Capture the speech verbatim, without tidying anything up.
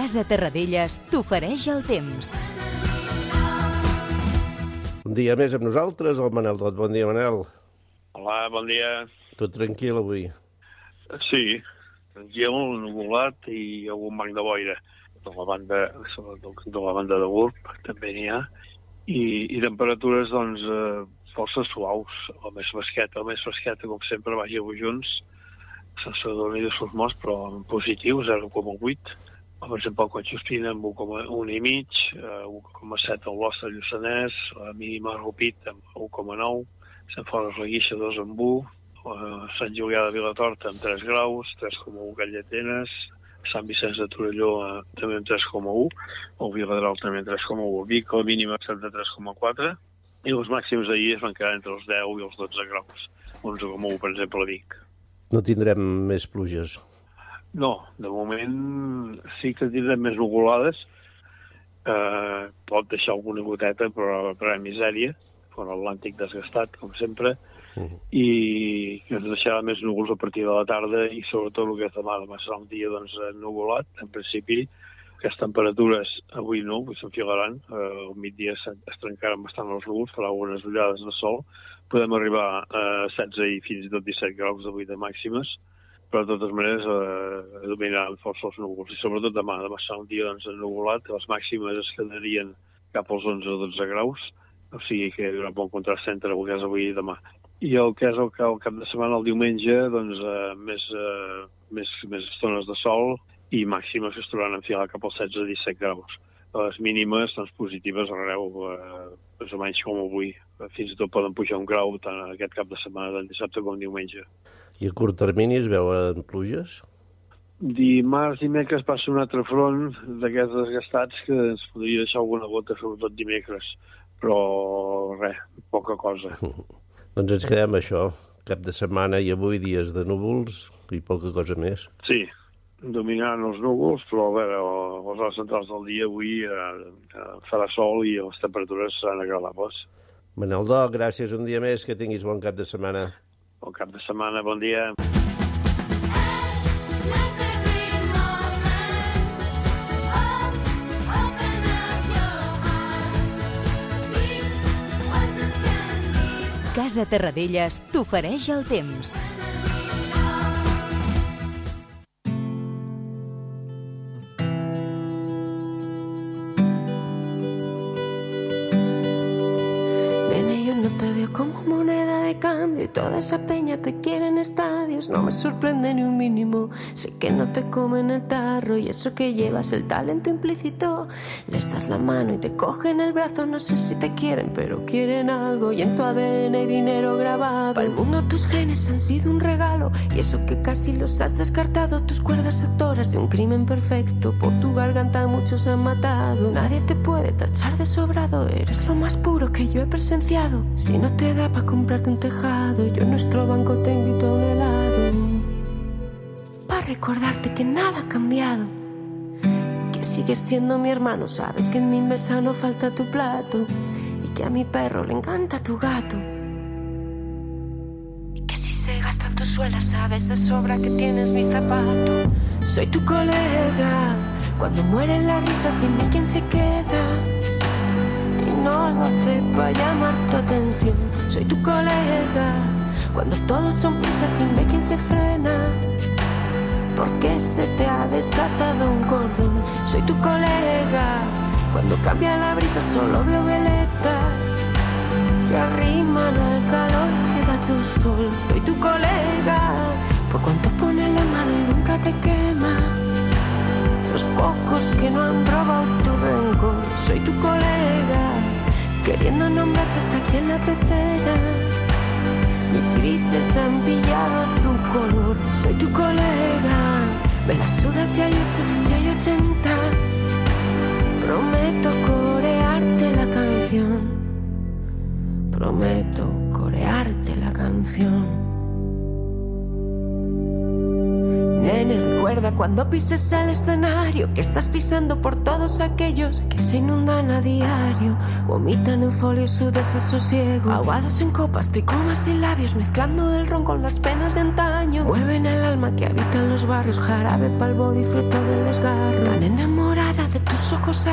Casa Terradellas t'ofereix el temps. Un dia més amb nosaltres, el Manel Dot. Bon dia, Manel. Hola, bon dia. Tot tranquil avui? Sí, tranquil, nuvolat i algun banc de boira. De la banda, sobretot de la banda de Gurb també n'hi ha. I, i temperatures, doncs, eh, força suaus. La més fresqueta, la més fresqueta, com sempre, vagi avui junts, sense dormir de sus morts, però en positiu, zero coma vuit. Per exemple, el Collsuspina amb un coma un i mig, un coma set al Bosc del Lluçanès, la mínima Rupit amb un coma nou, Sant Fons la Guixa dos amb un, Sant Julià de Vilatorta amb tres graus, tres coma un Galletenes, Sant Vicenç de Torelló també amb tres coma un, el Viladrau també amb tres coma un, Vic la mínima setanta-tres coma quatre, i els màxims d'ahir es van quedar entre els deu i els dotze graus, onze coma un per exemple a Vic. No tindrem més pluges? No, de moment sí que tindrem més nuvolades. Eh, pot deixar alguna goteta, però per a misèria, fora l'Atlàntic desgastat, com sempre, uh -huh. i ens deixarà més núvols a partir de la tarda i sobretot el que és demà. Demà serà un dia doncs, nuvolat, en principi. Aquestes temperatures avui no, avui s'enfilaran. Eh, al migdia es trencaran bastant els núvols, farà algunes ullades de sol. Podem arribar a setze i fins i tot disset graus d'avui de màximes, però de totes maneres eh, dominaran força els núvols. I sobretot demà, demà serà un dia doncs, ennuvolat, les màximes es quedarien cap als onze o dotze graus, o sigui que hi haurà un bon contrast entre el que és avui i demà. I el que és el, el cap de setmana, el diumenge, doncs eh, més, eh, més, més estones de sol i màximes que es trobaran enfilar cap als setze a disset graus. Les mínimes, doncs, positives arreu, eh, més o menys com avui. Fins i tot poden pujar un grau tant aquest cap de setmana, tant dissabte com diumenge. I a curt termini es veuen pluges? Dimarts, dimecres passa un altre front d'aquests desgastats que ens podria deixar alguna gota, sobretot dimecres, però res, poca cosa. Doncs ens quedem això, cap de setmana i avui dies de núvols i poca cosa més. Sí, dominant els núvols, però a veure, a les hores centrals del dia avui eh, farà sol i les temperatures seran agradables. Manel Dot, gràcies un dia més, que tinguis bon cap de setmana. Bon cap de setmana, bon dia. Casa Terradellas t'ofereix el temps. Como moneda de cambio y toda esa peña te quiere en estadios. No me sorprende ni un mínimo. Sé que no te comen el tarro y eso que llevas el talento implícito. Les das la mano y te cogen el brazo. No sé si te quieren, pero quieren algo. Y en tu A D N hay dinero grabado. Para el mundo tus genes han sido un regalo y eso que casi los has descartado. Tus cuerdas actoras de un crimen perfecto. Por tu garganta muchos han matado. Nadie te puede tachar de sobrado. Eres lo más puro que yo he presenciado. Si no te da para comprarte un tejado, yo en nuestro banco te invito a un helado. Para recordarte que nada ha cambiado, que sigues siendo mi hermano. Sabes que en mi mesa no falta tu plato y que a mi perro le encanta tu gato. Y que si se gasta tu suela sabes de sobra que tienes mi zapato. Soy tu colega, cuando mueren las risas dime quién se queda. No lo hace para llamar tu atención. Soy tu colega, cuando todos son prisas dime quién se frena. Porque se te ha desatado un cordón. Soy tu colega, cuando cambia la brisa solo veo veletas. Se arriman al calor que da tu sol. Soy tu colega, por cuanto pones la mano y nunca te quema. Los pocos que no han probado tu rencor. Soy tu colega, queriendo nombrarte hasta aquí en la pecera. Mis grises han pillado tu color. Soy tu colega, me la sudas si hay ocho, si hay ochenta. Prometo corearte la canción. Prometo corearte la canción. Nene, recuerda cuando pises el escenario que estás pisando por todos aquellos que se inundan a diario, vomitan en folio su desasosiego, ahogados en copas, tricomas y labios, mezclando el ron con las penas de antaño. Mueven el alma que habita en los barrios, jarabe pa'l body, fruto del desgarro. Tan enamorada de tus ojos